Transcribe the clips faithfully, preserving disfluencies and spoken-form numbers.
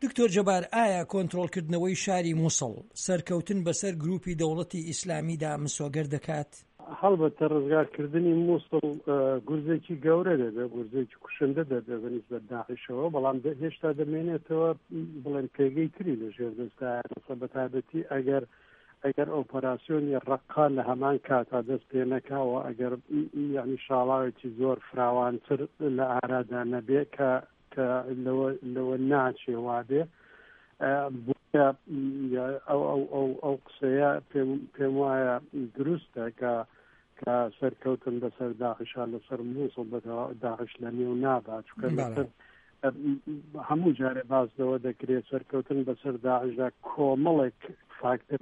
دکتۆر جەبار، ئایا کۆنتڕۆڵکردنەوەی شاری مووسڵ سەرکەوتن بەسەر گروپی دەوڵەتی ئیسلامیدا مسۆگەر دەکات؟ هەڵبەتە ڕزگارکردنی مووسڵ گورزێکی گەورە دەبێت، گورزێکی کوشندە دەبێت بەنسبەت داعشەوە، بەڵام هێشتا دەمێنێتەوە بڵێن پێگەی تری لەژێر دەستایانە بەتابەتی ئەگەر ئەگەر ئۆپەراسیۆنی ڕقا لە هەمان کاتا دەست پێ نەکاوە، ئەگەر یعنی شاڵاوێکی زۆر فراوانتر لە ئارادا نەبێ کە کە لەوە ناچێ وابێ ئەو قسەیە پێم وایە دروستە کە کە سەرکەوتن بەسەر داعشا لەسەر مووسڵ داعش لە نێو نابات، چونکە هەموو جارێ باسەوە دەکرێت سەرکەوتن بەسەر داعشدا کۆمەڵێک فاکتەر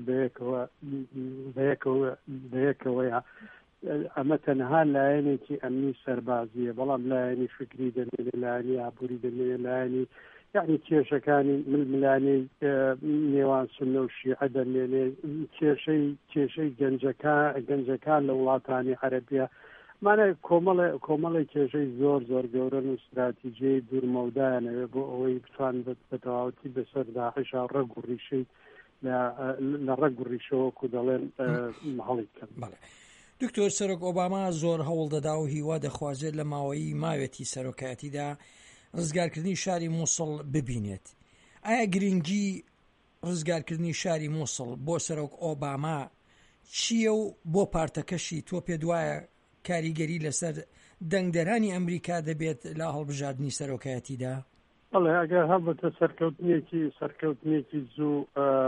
بەیەکەوەیە. ئەمە تەنها لایەنێکی ئەمنی سەربازیە، بەڵام لایەنی فکری دەمێنێ، لایەنی ئابووری دەمێنێ، لایەنی یعنی کێشەکانی ململانەی نێوان سونە و شیعە دەمێنێ، کێشەی کێشەی گەنجەکان لە وڵاتانی عەرەبیە، مانە کۆمەڵێ کۆمەڵی کێشەی زۆر زۆر گەورەن و استراتیجیەی دوورمەودایانەوێ بۆ ئەوەی بتوان بە تەواوەتی بەسەر داعشا ڕەگ و ڕیشەی لە ڕەگ و ڕیشەوەکو دەڵێن هەڵی بکەن. دکتۆر، سەرۆک ئۆباما زۆر هەوڵ دەدا و هیوا دەخوازێت لە ماوەی ماوێتی سەرۆکایەتیدا ڕزگارکردنی شاری مووسڵ ببینێت. ئایا گرنگی ڕزگارکردنی شاری مووسڵ بۆ سەرۆک ئۆباما چییە و بۆ پارتەکەشی تۆ پێ دوایە کاریگەری لەسەر دەنگدەرانی ئەمریکا دەبێت لە هەڵبژاردننی سەرۆکایەتیدا؟ بەڵێ ئەگەر هەڵبەتە سەرکەوتنیەکی سەرکەوتنیەکی زوو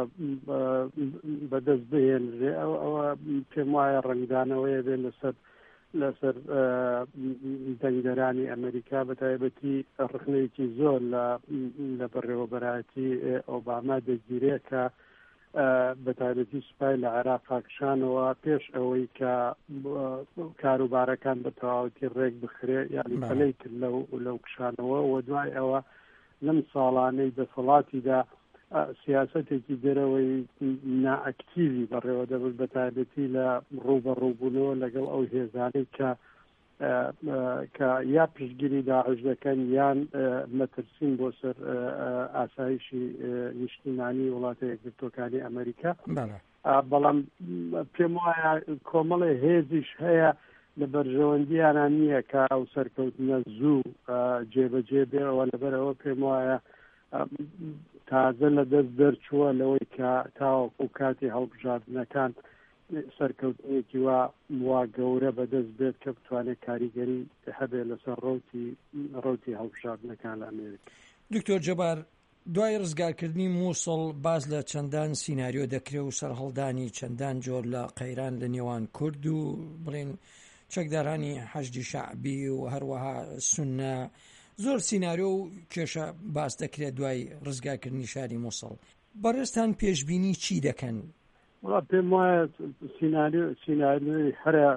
بەدەست بهێنرێ، ئەوە پێم وایە ڕنگدانەوەیە بێت لەسەر لەسەر دەنگدەرانی ئەمریکا، بەتایبەتی ڕخنەیەکی زۆر لە بەڕێوەبەرایەتی ئۆباما دەگیرێت کە بەتایبەتی سوپای لە عێراق پاکشانەوە پێش ئەوەی کە کاروبارەکان بە تەواوەتی ڕێک بخرێ، یعنی پەلەی کرد لەو کشانەوە و دوای ئەوە لەم ساڵانەی دەسەڵاتیدا سیاسەتێکی دەرەوەی نائەکتیڤی بەڕێوە دەبێت، بەتایبەتی لە ڕووبەڕووبوونەوە لەگەڵ ئەو هێزانەی کە کە یا پشتگیری داعش دەکەن یان مەترسین بۆ سەر ئاسایشی نیشتیمانی وڵاتە یەکگرتووەکانی ئەمریکا. بەڵام پێم وایە کۆمەڵی هێزیش هەیە لە بەرژەوەندیانە نییە کە ئەو سەرکەوتنە زوو جێبەجێ بێەوە، لەبەرەوە پێم وایە تازە لە دەست دەرچووە لەوەی کە تاوەکو کاتی هەڵبژاردنەکان سەرکەوتنیەکی وا وا گەورە بەدەست بێت کە بتوانێت کاریگەری هەبێت لەسەر ڕۆتی ڕۆتی هەڵبژاردنەکان لە ئەمریکا. دکتۆر جەبار، دوای ڕزگارکردنی مووسڵ باز لە چەندان سیناریۆ دەکرێت و سەرهەڵدانی چەندان جۆر لە قەیران لە نێوان کورد و بڵێن چەکدارانی حەشدی شەعبی و هەروەها سونە، زۆر سیناریۆ و کێشە باس دەکرێت دوای ڕزگارکردنی شاری مووسڵ. بەڕێستان پێشبینی چی دەکەن؟ وڵا پێم وایە سیناریۆ سیناریۆی هەرە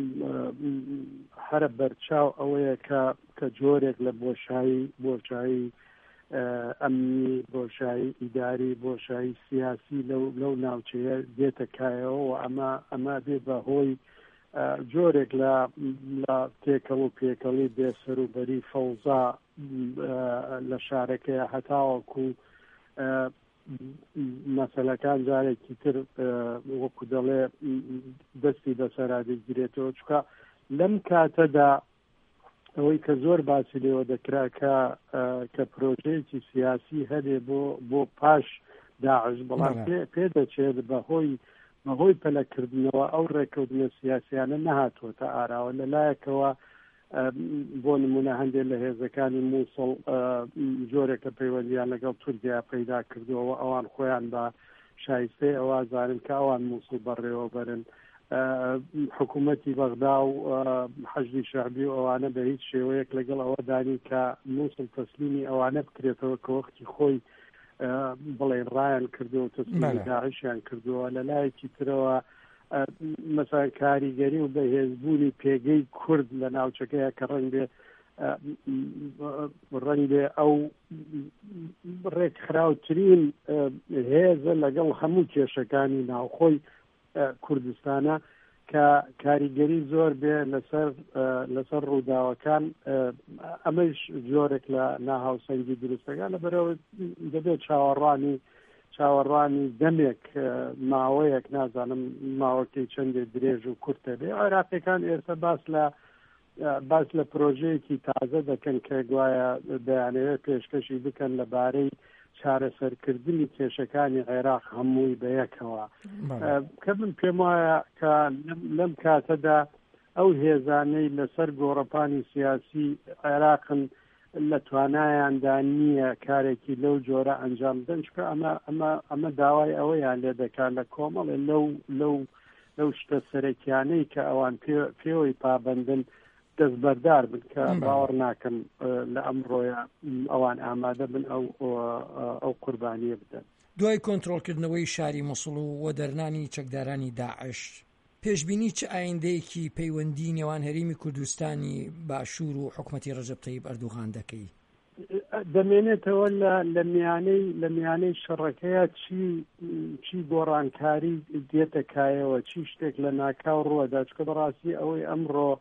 هەرە بەرچاو ئەوەیە کە کە جۆرێک لە بۆشایی بۆشایی ئەمنی، بۆشایی ئیداری، بۆشایی سیاسی لەو لەو ناوچەیە دێتە کایەوە و ئەمە ئەمە بێ بە هۆی جۆرێک لە لە تێکەڵ و پێکەڵی بێسەر و بەری فەوزا لە شارەکەی هەتاوەکو مەسەلەکان جارێکی تر وەکو دەڵێ دەستی بەسەرا دەگیرێتەوە، چونکە لەم کاتەدا ئەوەی کە زۆر باسی لێوە دەکرا کە کە پرۆژەیەکی سیاسی هەبێ بۆ بۆ پاش داعش، بەڵام پێ دەچێت بەهۆی بەهۆی پەلەکردنەوە ئەو ڕێکەوتنە سیاسیانە نەهاتوۆتە ئاراوە. لەلایەکەوە بۆ نمونە هەندێک لە هێزەکانی مووسڵ جۆرێکە پەیوەندیان لەگەڵ تورکیا پەیدا کردووەوە، ئەوان خۆیان بە شایستەی ئەوە زانن کە ئەوان مووسڵ بەڕێوە بەرن. حکوومەتی بەغدا و حەشدی شەعبی و ئەوانە بە هیچ شێوەیەک لەگەڵ ئەوە دانی کە مووسڵ تەسلیمی ئەوانە بکرێتەوە کە وەختی خۆی بڵێن ڕایان کردووە و تەسلیمی داعشیان کردووە. لە لایەکی ترەوە مەسەڵەن کاریگەری و بەهێزبوونی پێگەی کورد لە ناوچەکەیە کە ڕەنگێ ڕەنگێ ئەو ڕێکخراوترین هێزە لەگەڵ هەموو کێشەکانی ناوخۆی کوردستانە کە کاریگەری زۆر بێ لەسەر لەسەر ڕووداوەکان ئەمەش زۆرێک لە ناهاوسەنگی دروستەکان لەبەرەوە دەبێت چاوەڕوانی چاوەڕوانی دەمێک ماوەیەک نازانم ماوەکەی چەندێک درێژ و کورتە بێ عێراقیەکان ئێستا باس لە باس لە پرۆژەیەکی تازە دەکەن کە گوایە دەیانەوێت پێشکەشی بکەن لەبارەی چارەسەرکردنی کێشەکانی عێراق هەمووی بەیەکەوە کە من پێم وایە کە لەم کاتەدا ئەو هێزانەی لەسەر گۆڕەپانی سیاسی عێراقن لە توانایاندا نییە کارێکی لەو جۆرە ئەنجام بدەن چکە ئەمە ئەمە ئەمە داوای ئەوەیان لێ دەکات لە کۆمەڵێ لەو لەو لەو شتە سەرەکیانەی کە ئەوان پێوەی پابندن دەستبەردار بن کە باوەڕ ناکەم لە ئەمڕۆیە ئەوان ئامادە بن ئەو ئەو قوربانیە بدەن. دوای کۆنتڕۆڵکردنەوەی شاری مووسڵ و وەدەرنانی چەکدارانی داعش پێشبینی چه ئایندەیەکی پەیوەندی نێوان هەرێمی کوردستانی باشوور و حکومەتی ڕەجەب تەیب ئەردوغان دەکەی؟ دەمێنێتەوە لە میانەی لە میانەی شەڕەکەیە چی چی گۆڕانکاری دێتە کایەوە چی شتێک لە ناکاو ڕوەدا چکە بەڕاستی ئەوەی ئەمڕۆ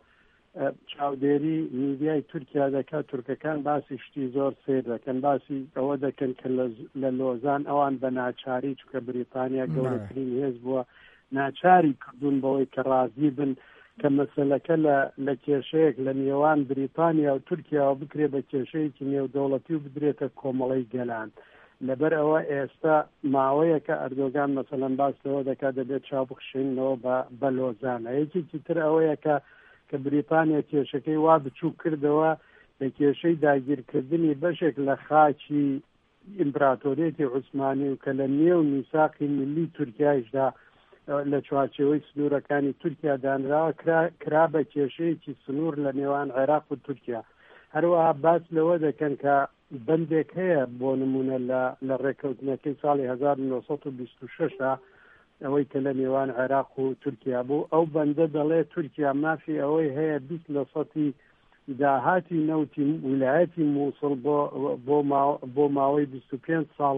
چاودێری میدیای تورکیا دەکات تورکەکان باسی شتی زۆر سێر دەکەن باسی ئەوە دەکەن کە لە لۆزان ئەوان بە ناچاری چکە بریتانیا گەورەترین هێز بووە ناچاری کردوون بەوەی کە ڕازی بن کە مەسەلەکە لە کێشەیەک لە نێوان بریتانیا و تورکیاوە بکرێ بە کێشەیەکی نێودەوڵەتی و بدرێتە کۆمەڵەی گەلان لەبەر ئەوە ئێستا ماوەیەکە ئەردۆگان مەسەلەن باس لەوە دەکات دەبێت چاو بخشێنەوە بە لۆزانە یەکێکی تر ئەوەیە کە کە بریتانیا کێشەکەی وا بچوو کردەوە لە کێشەی داگیرکردنی بەشێک لە خاچی ئیمپراتۆریەتی عوسمانی و کە لە نێو میساقی ملی تورکیایشدا لە چوارچێوەی سنوورەکانی تورکیا دانراوە کرا بە کێشەیەکی سنوور لە نێوان عێراق و تورکیا هەروەها باس لەوە دەکەن کە بەندێک هەیە بۆ نمونە لە ڕێکەوتنەکەی ساڵی هەزار و نۆسەد و بیست و شەشدا ئەوەی کە لە نێوان عێراق و تورکیا بوو ئەو بەندە دەڵێ تورکیا مافی ئەوەی هەیە بیست لە سەتی داهاتی نەوتی ویلایەتی مووسڵ بۆ ماوەی بیست و پێنج ساڵ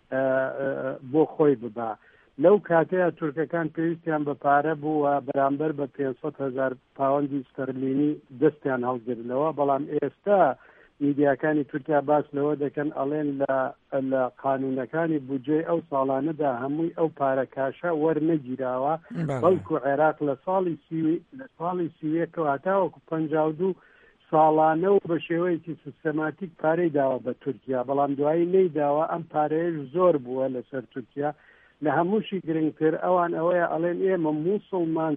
بۆ خۆی ببا لەو کاتەیە تورکەکان پێویستیان بە پارە بووە بەرامبەر بە پێنجسەد هەزار پاوەندی ستەرلینی دەستیان هەڵگرنەوە بەڵام ئێستا میدیاکانی تورکیا باس لەوە دەکەن ئەڵێن لە قانونەکانی بودجێ ئەو ساڵانەدا هەمووی ئەو پارە کاشە وەرنەگیراوە بەڵکو عێراق لە ساڵی لە ساڵی سیوێکەوە هەتاوەکو پەنجاو دوو ساڵانە و بە شێوەیەکی سیستەماتیک پارەی داوە بە تورکیا بەڵام دوایی نەیداوە ئەم پارەیەش زۆر بووە لەسەر تورکیا لە هەمووشی گرنگتر ئەوان ئەوەیە ئەڵێن ئێمە مووسڵمان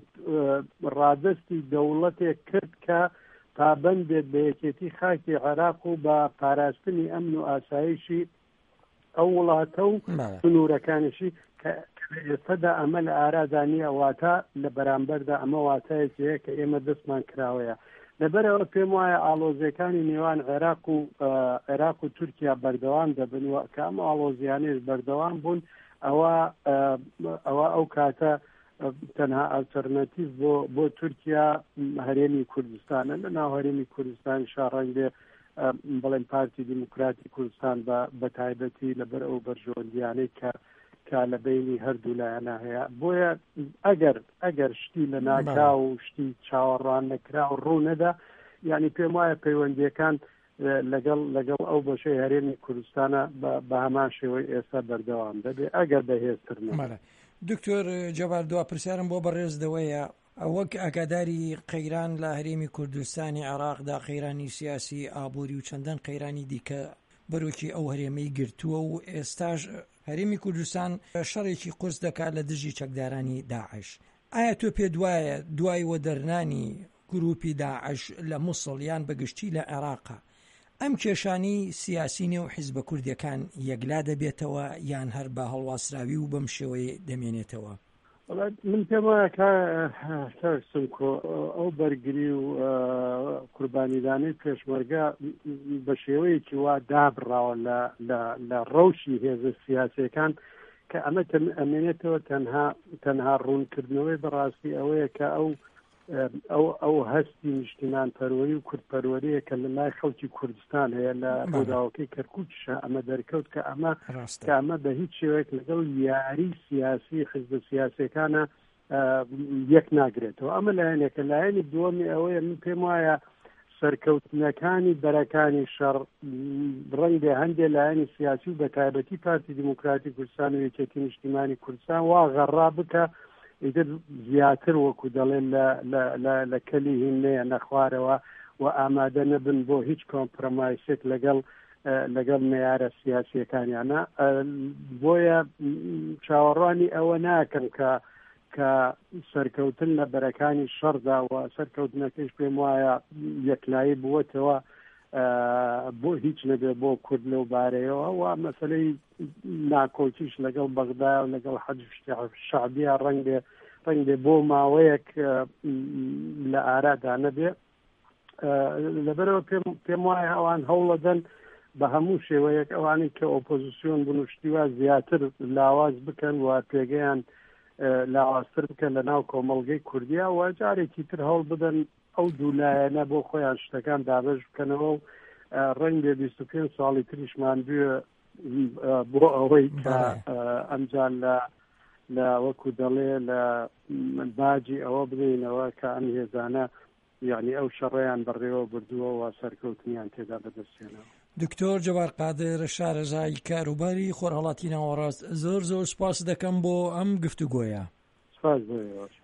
ڕادستی دەوڵەتێک کرد کە پابند بێت بە یەکێتی خاکی عێراق و بە پاراستنی ئەمن و ئاسایشی ئەو وڵاتە و سنوورەکانیشی کە ئێستادا ئەمە لە ئارادانیە واتە لە بەرامبەردا ئەمە واتایەکی هەیە کە ئێمە دەستمان کراوەیە لەبەرەوە پێم وایە ئاڵۆزیەکانی نێوان عێراق و عێراق و تورکیا بەردەوام دەبن و کە ئەم ئاڵۆزیانەش بەردەوام بوون ئەوە ئەوە ئەو کاتە تەنها ئالتەرناتیڤ بۆ بۆ تورکیا هەرێمی کوردستانە لە ناو هەرێمی کوردستان شاڕەنگ بێ بڵێن پارتی دیموکراتی کوردستان بە تایبەتی لەبەر ئەو بەرژەوەندیانەی کە کە لە بینی هەردوو لایەنە هەیە بۆیە ئەگەر ئەگەر شتی لە ناکا و شتی چاوەڕوان نەکرا و ڕوو نەدا یعنی پێم وایە پەیوەندیەکان لەگەڵ لەگەڵ ئەو بەشەی هەرێمی کوردستانە بە هەمان شێوەی ئێستا بەردەوام دەبێت ئەگەر بەهێزتر نەبێت. دکتۆر جەبار دوا پرسیارم بۆ بەڕێزدەوەیە وەک ئاگاداری قەیران لە هەرێمی کوردستانی عێراقدا قەیرانی سیاسی ئابووری و چەندان قەیرانی دیکە بەرۆکی ئەو هەرێمەی گرتووە و ئێستاش هەرێمی کوردستان شەڕێکی قورس دەکات لە دژی چەکدارانی داعش. ئایا تۆ پێ دوایە دوای وەدەرنانی گروپی داعش لە مووسڵ یان بەگشتی لە عێراقا ئەم کێشانی سیاسی نێو حیزبە کوردیەکان یەکلا دەبێتەوە یان هەر بە هەڵواسراوی و بەم شێوەیە دەمێنێتەوە؟ من پێم وایە کاکسمکۆ ئەو بەرگری و قوربانیدانەی پێشمەرگە بە شێوەیەکی وا دابڕاوە لە ڕەوشی هێزە سیاسیەکان کە ئەمە ئەمێنێتەوە تەنها تەنها ڕوونکردنەوەی بەڕاستی ئەوەیە کە ئەو ئەو ئەو هەستی نیشتیمان پەروەری و کوردپەروەریە کە لە لای خەڵکی کوردستان هەیە لە ڕووداوەکەی کەرکووکیشە ئەمە دەرکەوت کە ئەمە کە ئەمە بە هیچ شێوەیەک لەگەڵ یاری سیاسی حزب سیاسیەکانە یەک ناگرێتەوە. ئەمە لایەنێکە. لایەنی دووەمی ئەوەیە من پێم وایە سەرکەوتنەکانی بەرەکانی شەڕ ڕەنگە هەندێک لایەنی سیاسی و بە تایبەتی پارتی دیموکراتی کوردستان و یەکێتی نیشتیمانی کوردستان وا غەڕا بکە ئیتر زیاتر وەکو دەڵێن لە کەلی هینەیە نەخوارەوە و ئامادە نەبن بۆ هیچ کۆمپرۆمایسێک لەگەڵ لەگەڵ معیارە سیاسیەکانیانە. بۆیە چاوەڕوانی ئەوە ناکەم کە کە سەرکەوتن لە بەرەکانی شەڕدا و سەرکەوتنەکەش پێم وایە یەکلایی بووەتەوە بۆ هیچ نەبێ بۆ کورد لەو بارەیەوە و مەسەلەی ناکۆچیش لەگەڵ بەغدا و لەگەڵ حەجب شەعبیە ڕەنگێ ڕەنگێ بۆ ماوەیەک لە ئارادا نەبێ. لەبەرەوە پێم وایە ئەوان هەوڵەدەن بە هەموو شێوەیەک ئەوانەی کە ئۆپۆزیسیۆن بنوشتیوە زیاتر لاواز بکەن و پێگەیان لاوازتر بکەن لە ناو کۆمەڵگەی کوردیا و جارێکی تر هەوڵ بدەن ئەو دوولایەنە بۆ خۆیان شتەکان دابەش بکەنەوە و ڕەنگە بیست و پێنج ساڵی تریشمان بوێ بۆ ئەوەی کە ئەمجان لە لە وەکو دەڵێ لە باجی ئەوە بدەینەوە کە ئەم هێزانە یعنی ئەو شەڕەیان بەڕێوە بردووە و سەرکەوتنیان تێدا بەدەستێنەوە. دکتۆر جەبار قادر شارەزای کاروباری خۆرهەڵاتی ناوەڕاست، زۆر زۆر سپاس دەکەم بۆ ئەم گفتوگۆیە. سپاس بۆ.